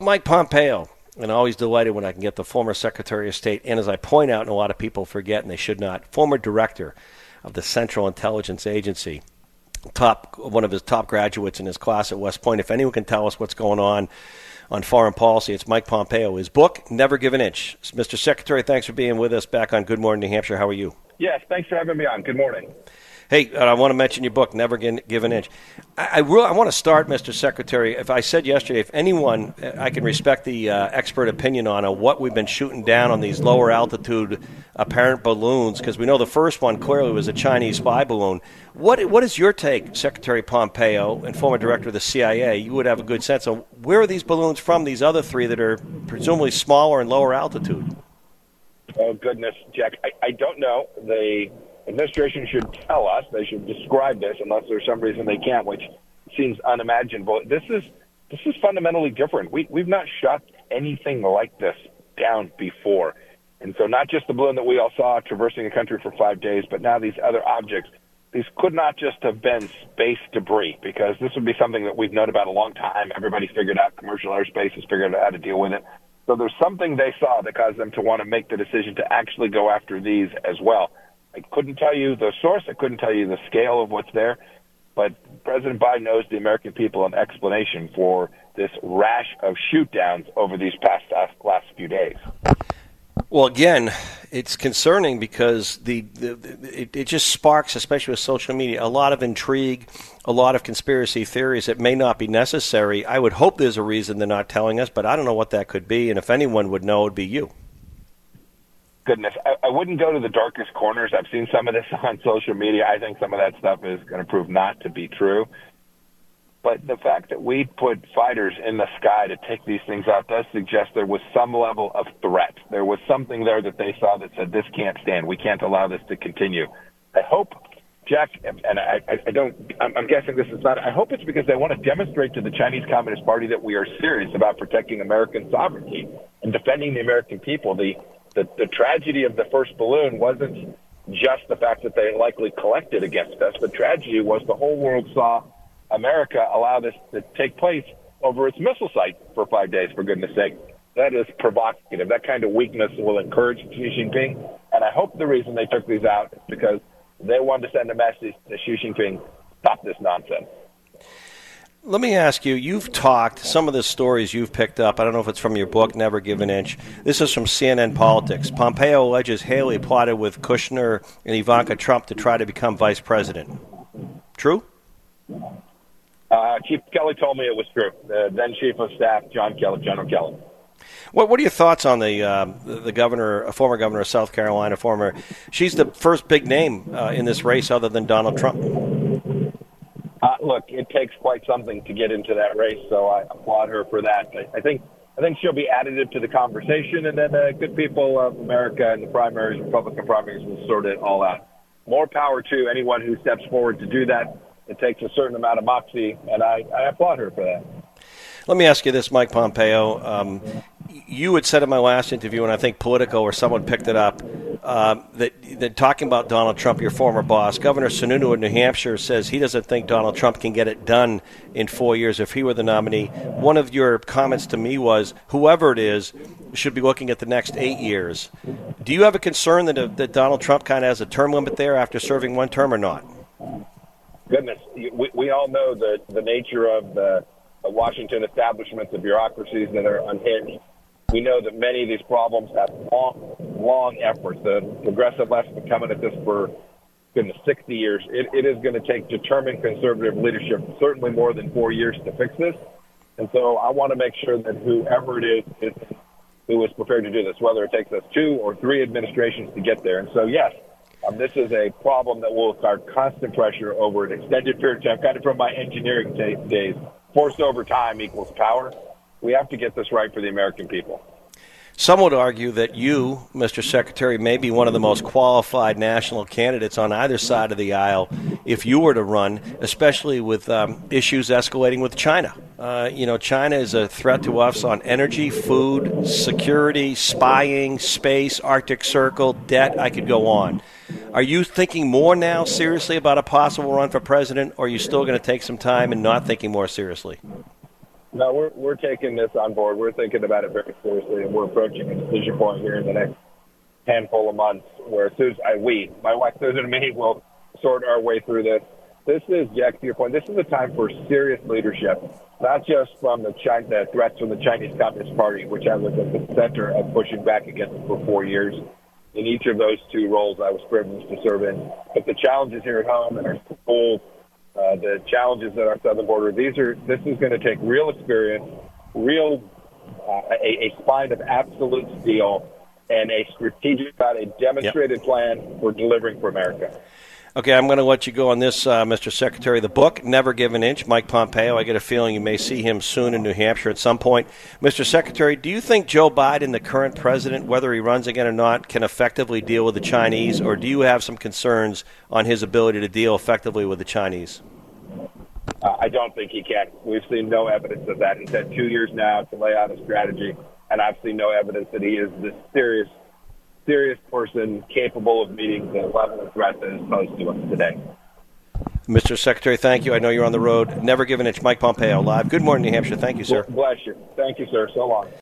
Mike Pompeo, and always delighted when I can get the former Secretary of State, and as I point out, and a lot of people forget, and they should not, former director of the Central Intelligence Agency, one of his top graduates in his class at West Point. If anyone can tell us what's going on foreign policy, it's Mike Pompeo. His book, Never Give an Inch. Mr. Secretary, thanks for being with us back on Good Morning New Hampshire. How are you? Yes, thanks for having me on. Good morning. Hey, I want to mention your book, Never Give an Inch. I want to start, Mr. Secretary. If I said yesterday, if anyone, I can respect the expert opinion on what we've been shooting down on these lower altitude apparent balloons, because we know the first one clearly was a Chinese spy balloon. What is your take, Secretary Pompeo, and former director of the CIA? You would have a good sense of where are these balloons from, these other three that are presumably smaller and lower altitude? Oh, goodness, Jack. I don't know. The administration should tell us. They should describe this, unless there's some reason they can't, which seems unimaginable. This is fundamentally different. We've not shot anything like this down before. And so not just the balloon that we all saw traversing the country for 5 days, but now these other objects. These could not just have been space debris, because this would be something that we've known about a long time. Everybody figured out commercial airspace has figured out how to deal with it. So there's something they saw that caused them to want to make the decision to actually go after these as well. I couldn't tell you the source. I couldn't tell you the scale of what's there. But President Biden owes the American people an explanation for this rash of shoot-downs over these last few days. Well, again, it's concerning because it just sparks, especially with social media, a lot of intrigue, a lot of conspiracy theories that may not be necessary. I would hope there's a reason they're not telling us, but I don't know what that could be. And if anyone would know, it would be you. Goodness, I wouldn't go to the darkest corners. I've seen some of this on social media. I think some of that stuff is going to prove not to be true. But the fact that we put fighters in the sky to take these things out does suggest there was some level of threat. There was something there that they saw that said, this can't stand. We can't allow this to continue. I hope, Jack, and I'm guessing this is not, I hope it's because they want to demonstrate to the Chinese Communist Party that we are serious about protecting American sovereignty and defending the American people. The tragedy of the first balloon wasn't just the fact that they likely collected against us. The tragedy was the whole world saw America allow this to take place over its missile site for 5 days, for goodness sake. That is provocative. That kind of weakness will encourage Xi Jinping. And I hope the reason they took these out is because they wanted to send a message to Xi Jinping, stop this nonsense. Let me ask you, you've talked, some of the stories you've picked up, I don't know if it's from your book, Never Give an Inch. This is from CNN Politics. Pompeo alleges Haley plotted with Kushner and Ivanka Trump to try to become vice president. True? Chief Kelly told me it was true. Then Chief of Staff, General Kelly. What are your thoughts on the governor, a former governor of South Carolina, she's the first big name in this race other than Donald Trump? Look, it takes quite something to get into that race, so I applaud her for that. I think she'll be additive to the conversation, and then good people of America and the primaries, Republican primaries, will sort it all out. More power to anyone who steps forward to do that. It takes a certain amount of moxie, and I applaud her for that. Let me ask you this, Mike Pompeo. You had said in my last interview, and I think Politico or someone picked it up, that talking about Donald Trump, your former boss, Governor Sununu of New Hampshire says he doesn't think Donald Trump can get it done in 4 years if he were the nominee. One of your comments to me was, whoever it is should be looking at the next 8 years. Do you have a concern that Donald Trump kind of has a term limit there after serving one term or not? Goodness, we all know the nature of the Washington establishments, the bureaucracies that are unhinged. We know that many of these problems have long efforts. The progressive left's been coming at this for 60 years. It is going to take determined conservative leadership, certainly more than 4 years, to fix this. And so I want to make sure that whoever it is who is prepared to do this, whether it takes us 2 or 3 administrations to get there. And so, yes, this is a problem that will start constant pressure over an extended period of time, kind of from my engineering days. Force over time equals power. We have to get this right for the American people. Some would argue that you, Mr. Secretary, may be one of the most qualified national candidates on either side of the aisle if you were to run, especially with issues escalating with China. China is a threat to us on energy, food, security, spying, space, Arctic Circle, debt. I could go on. Are you thinking more now seriously about a possible run for president, or are you still going to take some time and not thinking more seriously? No, we're taking this on board. We're thinking about it very seriously, and we're approaching a decision point here in the next handful of months where my wife Susan and me will sort our way through this. This is, Jack, to your point, this is a time for serious leadership, not just from the threats from the Chinese Communist Party, which I was at the center of pushing back against for 4 years. In each of those two roles, I was privileged to serve in. But the challenges here at home and our schools, the challenges at our southern border, this is going to take real experience, a spine of absolute steel, and a demonstrated plan for delivering for America. Okay, I'm going to let you go on this, Mr. Secretary. The book, Never Give an Inch, Mike Pompeo. I get a feeling you may see him soon in New Hampshire at some point. Mr. Secretary, do you think Joe Biden, the current president, whether he runs again or not, can effectively deal with the Chinese, or do you have some concerns on his ability to deal effectively with the Chinese? I don't think he can. We've seen no evidence of that. He's had 2 years now to lay out a strategy, and I've seen no evidence that he is this serious person capable of meeting the level of threat that is posed to us today. Mr. Secretary, thank you. I know you're on the road. Never Give an Inch, Mike Pompeo, live. Good morning, New Hampshire. Thank you, sir. Bless you. Thank you, sir. So long.